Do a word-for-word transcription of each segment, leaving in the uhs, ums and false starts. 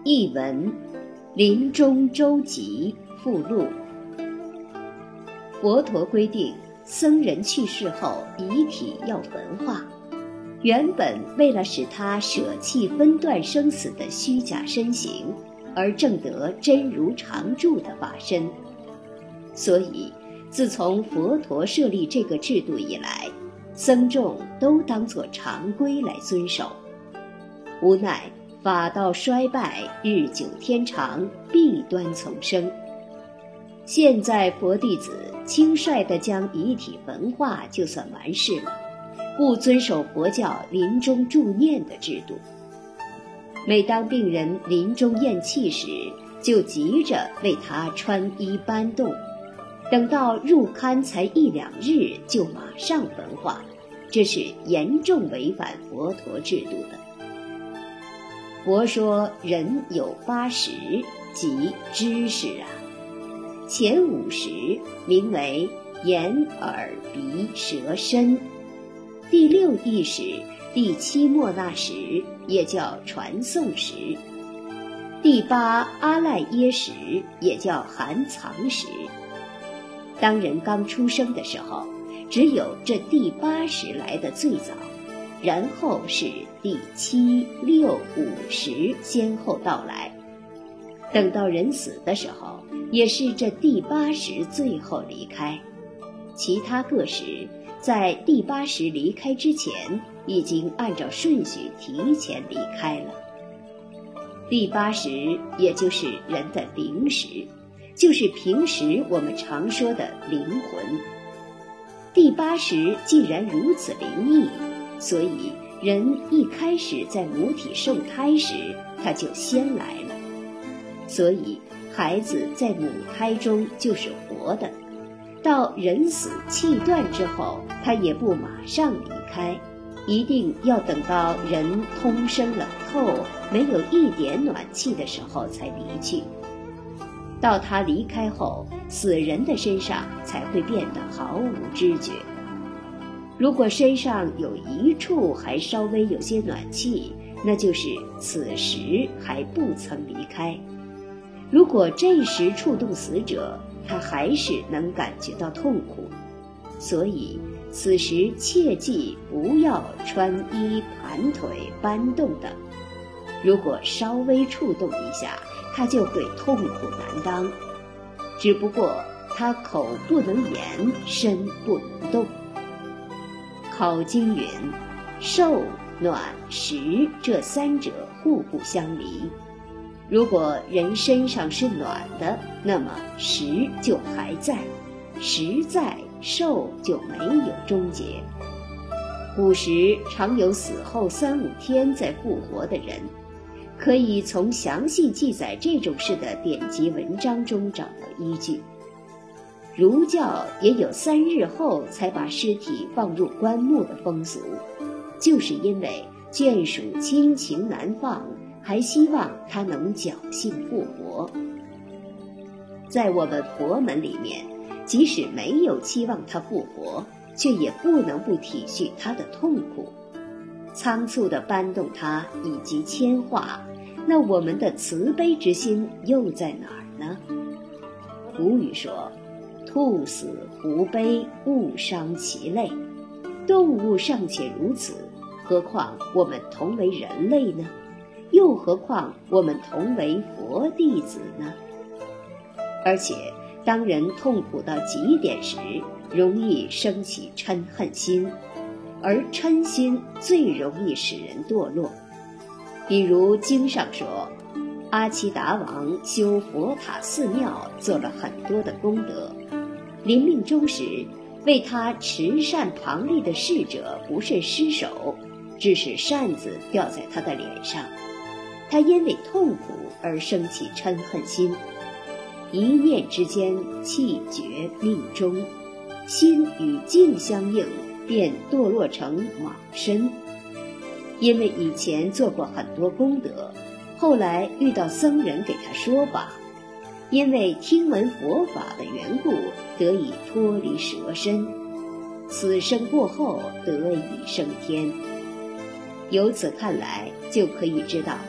译文：临终周集附录。佛陀规定，僧人去世后遗体要焚化，原本为了使他舍弃分段生死的虚假身形，而证得真如常住的法身。所以自从佛陀设立这个制度以来，僧众都当作常规来遵守。无奈法道衰败，日久天长，弊端丛生。现在佛弟子轻率地将遗体焚化就算完事了，不遵守佛教临终助念的制度。每当病人临终咽气时，就急着为他穿衣搬动，等到入龛才一两日就马上焚化，这是严重违反佛陀制度的。佛说人有八识，即知识啊。前五识名为眼、耳、鼻、舌、身。第六意识、第七末那识也叫传送识。第八阿赖耶识也叫含藏识。当人刚出生的时候，只有这第八识来的最早，然后是第七、六、五识先后到来。等到人死的时候，也是这第八识最后离开。其他各识在第八识离开之前，已经按照顺序提前离开了。第八识也就是人的灵识，就是平时我们常说的灵魂。第八识既然如此灵异，所以人一开始在母体受胎时，他就先来了。所以孩子在母胎中就是活的，到人死气断之后，他也不马上离开，一定要等到人通身冷透，没有一点暖气的时候才离去。到他离开后，死人的身上才会变得毫无知觉。如果身上有一处还稍微有些暖气，那就是此时还不曾离开。如果这时触动死者，他还是能感觉到痛苦，所以此时切记不要穿衣、盘腿、搬动等。如果稍微触动一下，他就会痛苦难当。只不过他口不能言，身不能动。考经云，受、暖、食这三者互不相离。如果人身上是暖的，那么食就还在，食在，受就没有终结。古时常有死后三五天再复活的人，可以从详细记载这种事的典籍文章中找到依据。儒教也有三日后才把尸体放入棺木的风俗，就是因为眷属亲情难放，还希望他能侥幸复活。在我们佛门里面，即使没有期望他复活，却也不能不体恤他的痛苦，仓促地搬动他以及牵化，那我们的慈悲之心又在哪儿呢？古语说，兔死狐悲，勿伤其类。动物尚且如此，何况我们同为人类呢？又何况我们同为佛弟子呢？而且当人痛苦到极点时，容易生起嗔恨心，而嗔心最容易使人堕落。比如经上说，阿悉达王修佛塔寺庙，做了很多的功德，临命终时，为他持扇旁立的侍者不慎失手，致使扇子掉在他的脸上。他因为痛苦而生起嗔恨心，一念之间气绝命终，心与境相应，便堕落成蟒身。因为以前做过很多功德，后来遇到僧人给他说法，因为听闻佛法的缘故，得以脱离蛇身，此生过后得以升天。由此看来，就可以知道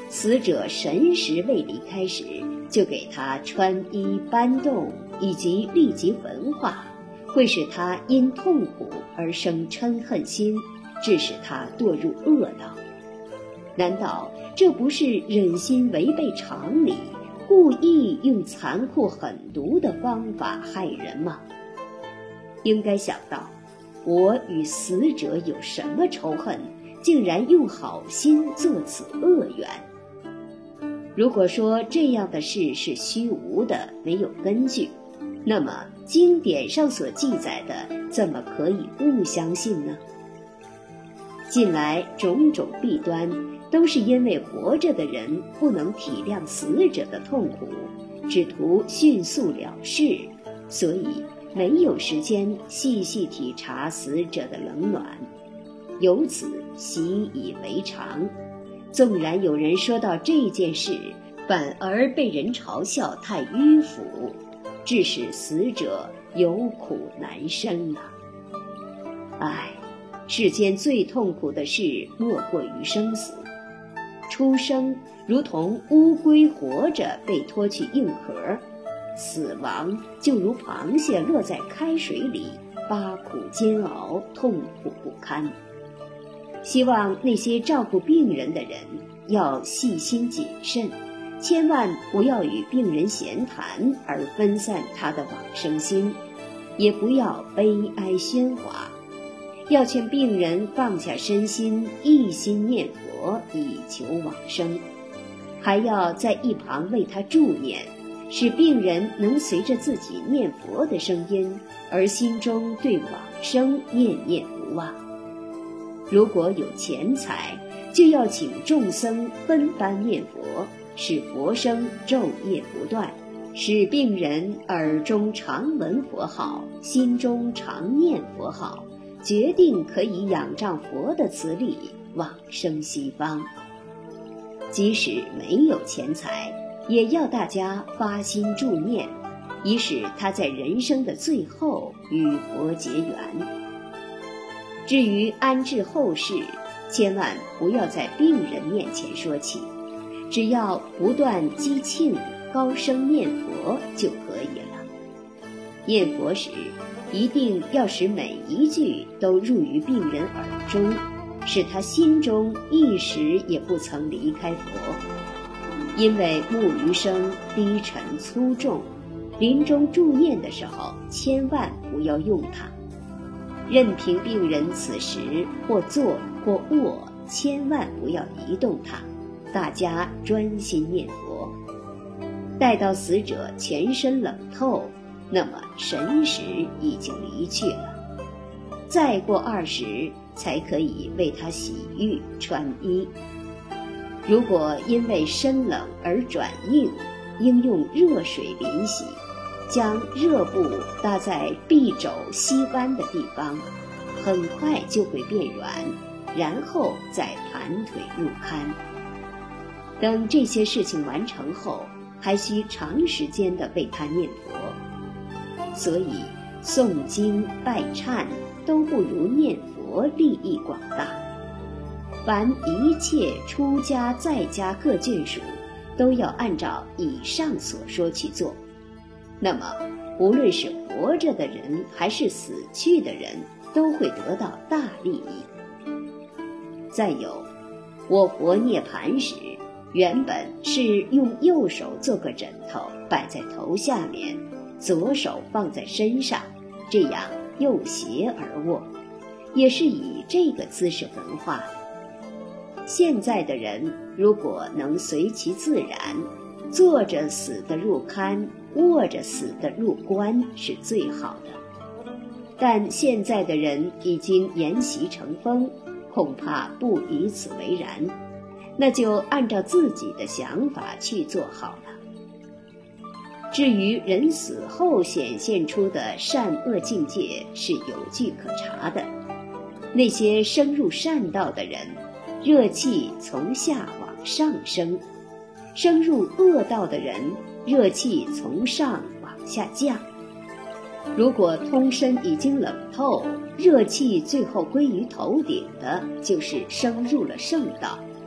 死者神识未离开时，就给他穿衣搬动以及立即焚化，会使他因痛苦而生嗔恨心，致使他堕入恶道。难道这不是忍心违背常理，故意用残酷狠毒的方法害人吗？应该想到，我与死者有什么仇恨，竟然用好心做此恶缘。如果说这样的事是虚无的，没有根据，那么经典上所记载的怎么可以不相信呢？近来种种弊端都是因为活着的人不能体谅死者的痛苦，只图迅速了事，所以没有时间细细体察死者的冷暖，由此习以为常。纵然有人说到这件事，反而被人嘲笑太迂腐，致使死者有苦难伸啊！唉，世间最痛苦的事莫过于生死。出生如同乌龟活着被拖去硬核，死亡就如螃蟹落在开水里，八苦煎熬，痛苦不堪。希望那些照顾病人的人要细心谨慎，千万不要与病人闲谈而分散他的往生心，也不要悲哀喧哗，要劝病人放下身心，一心念佛以求往生，还要在一旁为他助念，使病人能随着自己念佛的声音，而心中对往生念念不忘。如果有钱财，就要请众僧分班念佛，使佛声昼夜不断，使病人耳中常闻佛号，心中常念佛号，决定可以仰仗佛的慈力往生西方。即使没有钱财，也要大家发心助念，以使他在人生的最后与佛结缘。至于安置后事，千万不要在病人面前说起，只要不断激庆高声念佛就可以了。念佛时一定要使每一句都入于病人耳中，使他心中一时也不曾离开佛。因为木鱼声低沉粗重，临终助念的时候千万不要用它。任凭病人此时或坐或卧，千万不要移动它，大家专心念佛。待到死者全身冷透，那么神识已经离去了，再过二时才可以为他洗浴穿衣。如果因为身冷而转硬，应用热水淋洗，将热布搭在臂肘膝弯的地方，很快就会变软，然后再盘腿入龛。等这些事情完成后，还需长时间地为他念佛。所以诵经拜忏都不如念佛利益广大。凡一切出家在家各眷属，都要按照以上所说去做。那么无论是活着的人还是死去的人，都会得到大利益。再有，我活涅盘时，原本是用右手做个枕头摆在头下面，左手放在身上，这样右斜而卧，也是以这个姿势焚化。现在的人如果能随其自然，坐着死的入龛，卧着死的入棺是最好的。但现在的人已经沿袭成风，恐怕不以此为然，那就按照自己的想法去做好了。至于人死后显现出的善恶境界是有据可查的，那些升入善道的人，热气从下往上升；升入恶道的人，热气从上往下降。如果通身已经冷透，热气最后归于头顶的，就是升入了圣道。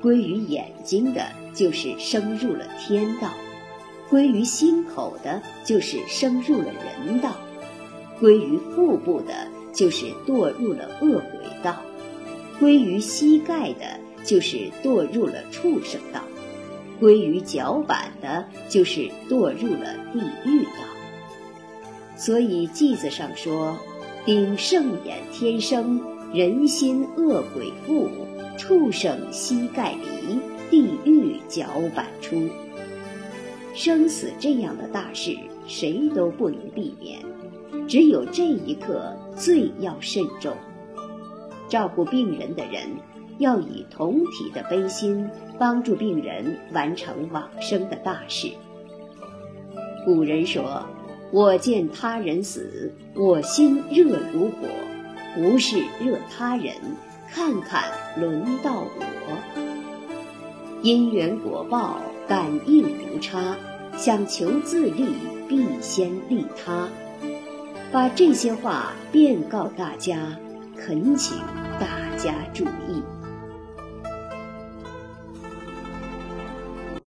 归于眼睛的就是升入了天道，归于心口的就是升入了人道，归于腹部的就是堕入了恶鬼道，归于膝盖的就是堕入了畜生道，归于脚板的就是堕入了地狱道。所以偈子上说，顶圣眼天生，人心恶鬼附，畜生膝盖离，地狱脚板出。生死这样的大事谁都不能避免，只有这一刻最要慎重。照顾病人的人要以同体的悲心帮助病人完成往生的大事。古人说，我见他人死，我心热如火，不是热他人，看看轮到我。因缘果报，感应无差，想求自利，必先利他。把这些话遍告大家，恳请大家注意。